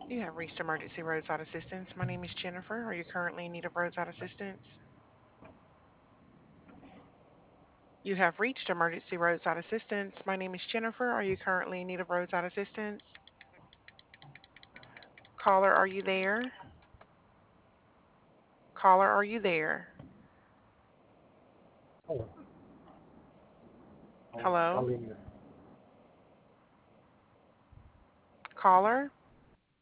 You have reached Emergency Roadside Assistance. My name is Jennifer. Are you currently in need of roadside assistance? You have reached Emergency Roadside Assistance. My name is Jennifer. Are you currently in need of roadside assistance? Caller, are you there? Caller, are you there? Oh, Hello? I mean, Caller?